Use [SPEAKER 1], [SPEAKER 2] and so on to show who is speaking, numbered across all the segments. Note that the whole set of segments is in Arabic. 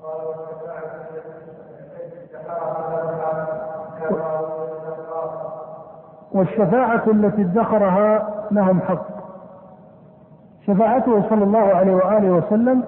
[SPEAKER 1] والشفاعة التي ادخرها لهم حق. شفاعته صلى الله عليه وآله وسلم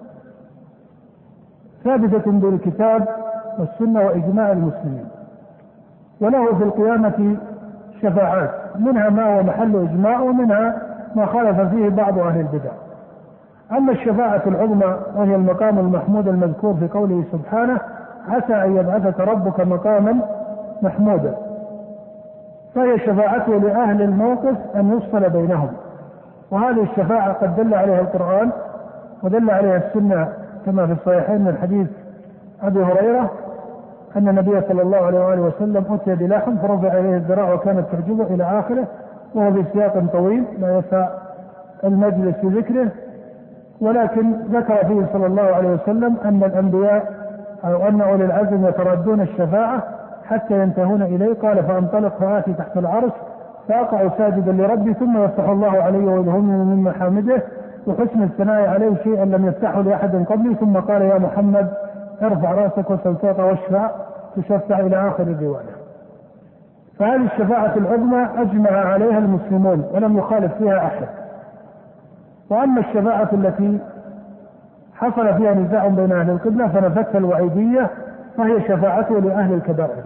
[SPEAKER 1] ثابتة بالكتاب والسنة وإجماع المسلمين، وله في القيامة شفاعات، منها ما هو محل إجماع ومنها ما خالف فيه بعض أهل البدع. أما الشفاعة العظمى وهي المقام المحمود المذكور في قوله سبحانه عسى أن يبعثك ربك مقاما محمودا، فهي شفاعته لأهل الموقف أن يفصل بينهم، وهذه الشفاعة قد دل عليها القرآن ودل عليها السنة كما في الصحيحين من حديث أبي هريرة أن النبي صلى الله عليه وآله وسلم أتي بلحم فرفع إليه الذراع وكانت تعجبه إلى آخره، وهو بسياق طويل لا يسع المجلس في ذكره، ولكن ذكر فيه صلى الله عليه وسلم أن الأنبياء أو أن أولي العزم يتردون الشفاعة حتى ينتهون إليه. قال فانطلق فآتي تحت العرش فأقع ساجدا لربي ثم يفتح الله عليه ويلهمني من محامده وحسن الثناء عليه شيئا لم يفتحه لأحد قبلي، ثم قال يا محمد ارفع رأسك وسل تعطى واشفع تشفع إلى آخر الرواية. فهذه الشفاعة العظمى أجمع عليها المسلمون ولم يخالف فيها أحد. وأما الشفاعة التي حصل فيها نزاع بين أهل القبلة فنفتها الوعيدية، فهي شفاعته لأهل الكبائر،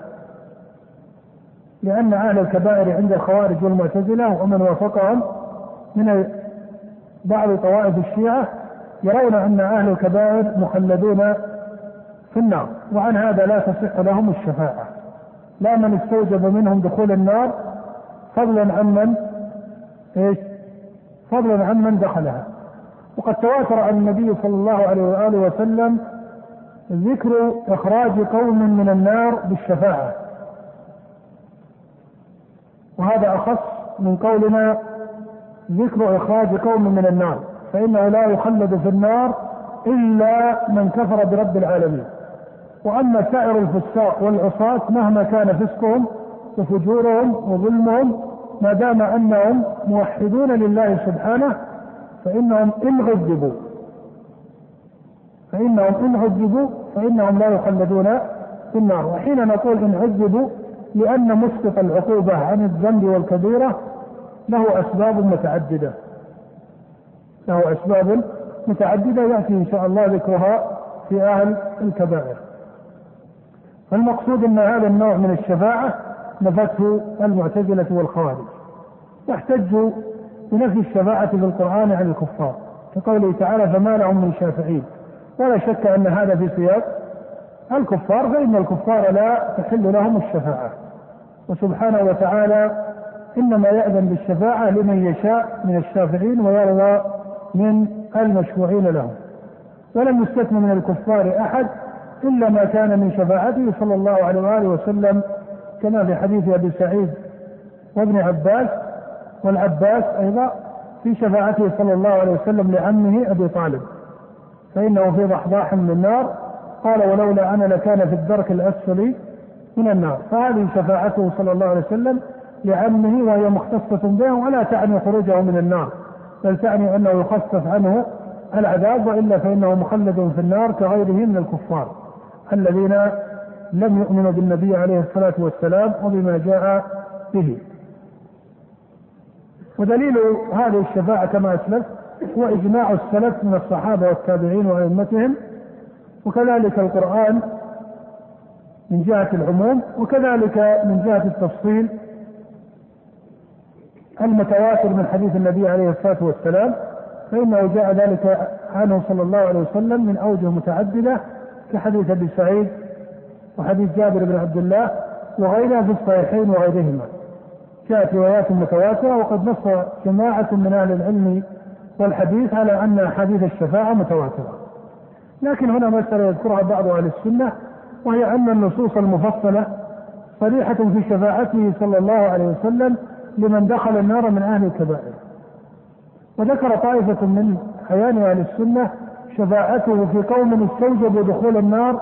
[SPEAKER 1] لأن أهل الكبائر عند الخوارج والمعتزلة ومن وافقهم من بعض طوائف الشيعة يرون أن أهل الكبائر مخلدون في النار، وعن هذا لا تصح لهم الشفاعة، لا من استوجب منهم دخول النار فضلا عن من دخلها. وقد تواتر عن النبي صلى الله عليه وآله وسلم ذكر إخراج قوم من النار بالشفاعة، وهذا أخص من قولنا ذكر إخراج قوم من النار، فإنه لا يخلد في النار إلا من كفر برب العالمين. وأما سائر الفساق والعصاة مهما كان فسقهم وفجورهم وظلمهم ما دام أنهم موحدون لله سبحانه فإنهم إن عذبوا فإنهم لا يخلدون في النار. وحين نقول إن عذبوا لأن مسقط العقوبة عن الذنب والكبيرة له أسباب متعددة يأتي إن شاء الله ذكرها في أهل الكبائر. فالمقصود أن هذا النوع من الشفاعة نفته المعتزلة والخوارج، واحتجوا بنفي الشفاعة في القرآن عن الكفار كقوله تعالى فما لهم من شافعين، ولا شك أن هذا في سياق الكفار، فإن الكفار لا تحل لهم الشفاعة، وسبحانه وتعالى إنما يأذن بالشفاعة لمن يشاء من الشافعين ويرضى من المشفوعين لهم، ولم يستثن من الكفار أحد إلا ما كان من شفاعته صلى الله عليه وآله وسلم، كما في حديث أبي سعيد وابن عباس والعباس أيضا في شفاعته صلى الله عليه وسلم لعمه أبي طالب، فإنه في ضحضاح من النار قال ولولا أنا لكان في الدرك الأسفل من النار. فهذه شفاعته صلى الله عليه وسلم لعمه وهي مختصة به، ولا تعني خروجه من النار، بل تعني أنه يخفف عنه العذاب، وإلا فإنه مخلد في النار كغيره من الكفار الذين لم يؤمنوا بالنبي عليه الصلاة والسلام وبما جاء به. ودليل هذه الشفاعة كما أسلف هو إجماع السلف من الصحابة والتابعين وأئمتهم، وكذلك القرآن من جهة العموم، وكذلك من جهة التفصيل المتواتر من حديث النبي عليه الصلاة والسلام، فإنه جاء ذلك عنه صلى الله عليه وسلم من أوجه متعددة كحديث أبي سعيد وحديث جابر بن عبد الله وغيرها في الصحيحين وغيرهما، جاءت روايات متواترة. وقد نص جماعة من أهل العلم والحديث على أن حديث الشفاعة متواترة. لكن هنا مسألة يذكرها بعض أهل السنة، وهي أن النصوص المفصلة صريحة في شفاعته صلى الله عليه وسلم لمن دخل النار من أهل الكبائر. وذكر طائفة من أعيان أهل السنة شفاعته في قوم استوجبوا دخول النار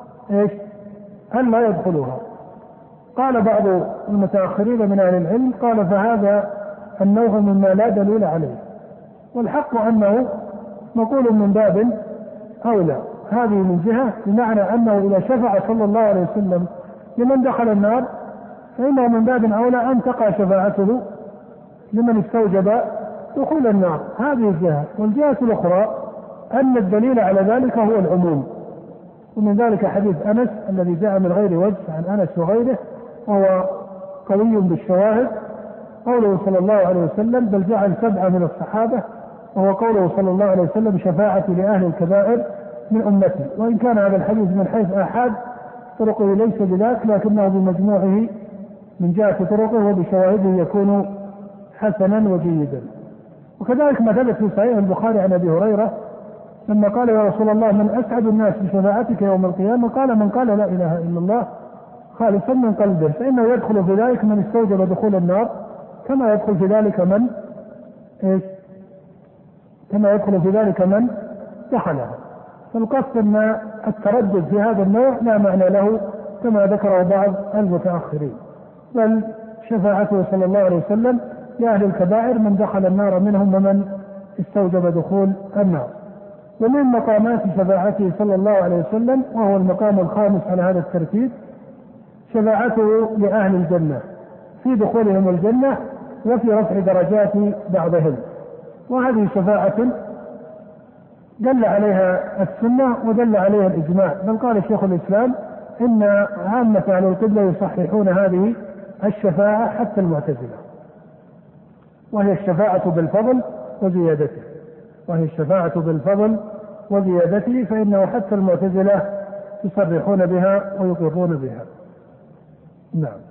[SPEAKER 1] أن لا يدخلوها. قال بعض المتأخرين من أهل العلم قال فهذا النوع مما لا دليل عليه، والحق أنه مقول من باب أولى، هذه من جهة، بمعنى أنه إذا شفع صلى الله عليه وسلم لمن دخل النار فإنه من باب أولى أن تقع شفاعته لمن استوجب دخول النار. هذه الجهة. والجهة الأخرى أن الدليل على ذلك هو العموم، ومن ذلك حديث أنس الذي جاء من غير وجه عن أنس وغيره وهو قوي بالشواهد، قوله صلى الله عليه وسلم بل جعل 7 من الصحابة، وهو قوله صلى الله عليه وسلم شفاعتي لأهل الكبائر من أمتي. وإن كان هذا الحديث من حيث آحاد طرقه ليس بذاك، لكنه بمجموعه من جهة طرقه وبشواهده يكون حسنا وجيدا. وكذلك ما ثبت في صحيح البخاري عن أبي هريرة لما قال يا رسول الله من أسعد الناس بشفاعتك يوم القيامة؟ قال من قال لا إله إلا الله خالصا من قلبه، فإنه يدخل في ذلك من استوجب دخول النار كما يدخل في ذلك من كما يدخل في ذلك من دخلها. فالقصد أن التردد في هذا النوع لا معنى له كما ذكره بعض المتأخرين، بل شفاعته صلى الله عليه وسلم لأهل الكبائر من دخل النار منهم ومن استوجب دخول النار. ومن مقامات شفاعته صلى الله عليه وسلم، وهو المقام الخامس على هذا الترتيب، شفاعته لأهل الجنة في دخولهم الجنة وفي رفع درجات بعضهم. وهذه شفاعة دل عليها السنة ودل عليها الإجماع، بل قال شيخ الإسلام إن عامة أهل القبلة يصححون هذه الشفاعة حتى المعتزلة، وهي الشفاعة بالفضل وزيادته، فإنه حتى المعتزلة يصرحون بها ويقرون بها. نعم.